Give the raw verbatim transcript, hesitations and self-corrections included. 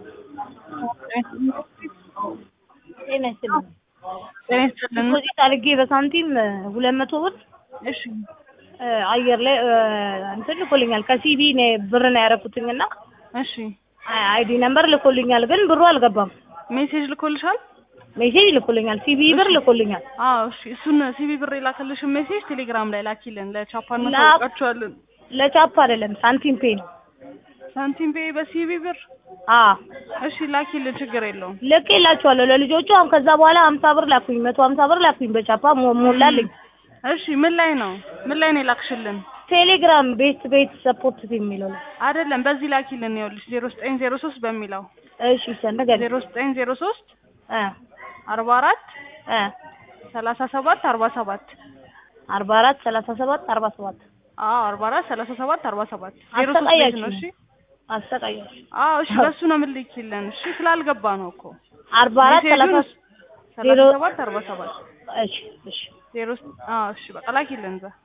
ጤና ይስጥልኝ። ጤና ይስጥልኝ። ዲፖዚት አድርጌ በሳንቲም ሁለት መቶ ብር እሺ አየር ላይ እንትን ልኮልኛል። ከሲቢ ነው ብር ነው ያደረኩትኝና እሺ አይዲ ነምበር ልኮልኛል፣ ግን ብሩ አልገባም። ሜሴጅ ልኮልሻል? ሜሴጅ ልኮልኛል፣ ሲቢ ብር ልኮልኛል። አዎ እሺ፣ እሱን ሲቢ ብር የላከልሽ ሜሴጅ ቴሌግራም ላይ ላኪልን። ለቻፓን ማሳውቃቸዋለን። ለቻፓ አይደለም ሳንቲም ፔ ነው። ሳንቲም ፔ በሲቢ ብር? አዎ እሺ ላኪልን፣ ችግር የለውም። ልኬላችኋለሁ ለልጆቹ። አሁን ከዛ በኋላ ሀምሳ ብር ላኩኝ፣ መቶ ሀምሳ ብር ላኩኝ በቻፓ ሞላልኝ። እሺ ምን ላይ ነው ምን ላይ ነው ላክሽልን? ቴሌግራም ቤት ቤት ሰፖርት የሚለው ላይ አይደለም፣ በዚህ ላኪልን። ይኸውልሽ ዜሮ ዘጠኝ ዜሮ ሶስት በሚለው። እሺ ሰነገ ዜሮ ዘጠኝ ዜሮ ሶስት አ አርባ አራት አ ሰላሳ ሰባት አርባ ሰባት አርባ አራት ሰላሳ ሰባት አርባ ሰባት አዎ አርባ አራት ሰላሳ ሰባት አርባ ሰባት ዜሮ ሶስት ቤት ነው። እሺ አስተቃያችሁ? አዎ እሺ፣ በሱ ነው የምልኪልን። እሺ ስላልገባ ነው እኮ አርባ አራት ሰላሳ ሰባት አርባ ሰባት እሺ እሺ ዜሮ አዎ እሺ በቃ ላኪልን።